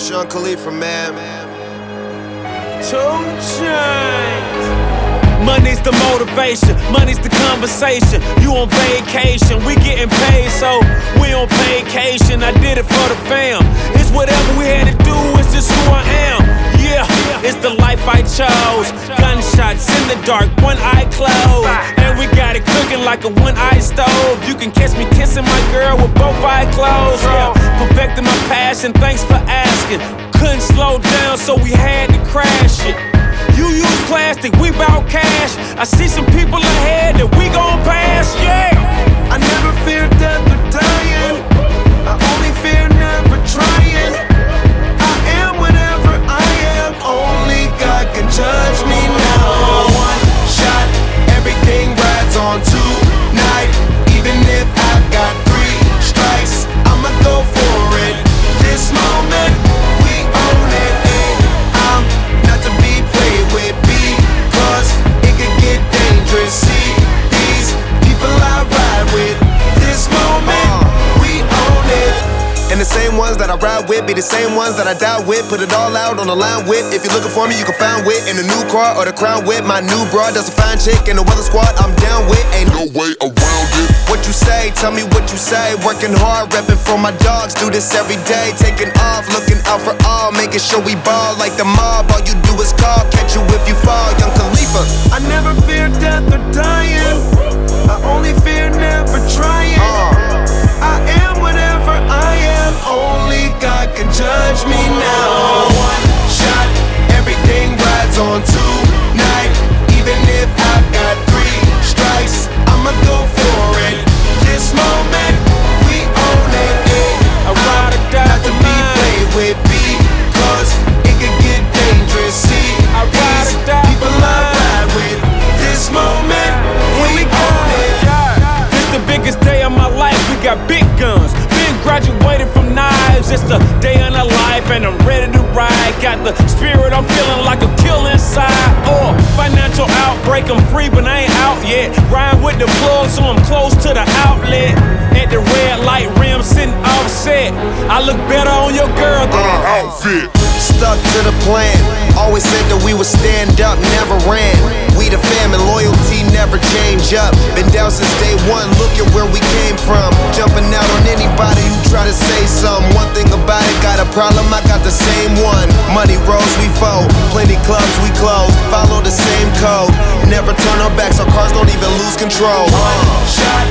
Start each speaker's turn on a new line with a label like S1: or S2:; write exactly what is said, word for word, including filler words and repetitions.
S1: Sean Khalifa, man.
S2: Two Chainz. Money's the motivation, money's the conversation. You on vacation, we getting paid, so we on vacation. I did it for the fam. It's whatever we had to do, it's just who I am. Yeah, it's the life I chose. Gunshots in the dark, one eye closed, and we got it cooking like a one-eye stove. You can catch me kissing my girl with both eyes closed. Yeah, perfecting my passion, thanks for asking. Couldn't slow down, so we had to crash it. You use plastic, we bout cash. I see some people ahead that we gon' pass, yeah.
S3: I never fear death or dying. I only fear never trying. I am whatever I am. Only God can judge me now. One shot, everything rides on tonight. Even if I've got three strikes, I'ma go for it. This moment, we own it. And I'm not to be played with, because it could get dangerous. See these people I ride with. This moment, we own it.
S1: And the same ones that I ride with be the same ones that I die with. Put it all out on the line with. If you're looking for me, you can find wit in the new car or the crown with. My new broad, that's a fine chick, and the weather squad I'm down with. Ain't no way around it. What you say, tell me what you say. Working hard, repping for my dogs. Do this every day, taking off, looking out for all, making sure we ball like the mob. All you do is call, catch you if you fall, Young Khalifa.
S3: I never fear death or dying. I only fear never trying.
S1: Uh.
S3: I am whatever I am. Only God can judge me now. One shot, everything rides on tonight. Even if I've got three strikes, I'ma go for it. This moment, we own it.
S2: I ride or die
S3: not to be played with, because it could get dangerous. See,
S2: I ride
S3: these
S2: or die
S3: people I ride with. This moment, we own it.
S2: This the biggest day of my life, we got big guns. Been graduated from knives, it's the day in a life and I'm ready to ride. Got the spirit, I'm feeling like a kill inside. Or financial outbreak, I'm free but I ain't out yet. Ride with the plug so I'm close to the outlet. At the red light rim sitting offset. I look better on your girl than an outfit.
S1: Stuck to the plan, always said that we would stand up, never ran. We the fam and loyalty never change up. Been down since day one, look at where we came from. Jumping out on anybody who try to say something. One thing about it, got a problem, I got the same one. Money rolls, we fold, plenty clubs, we close. Follow the same code, never turn our backs, our cars don't even lose control.
S3: One shot,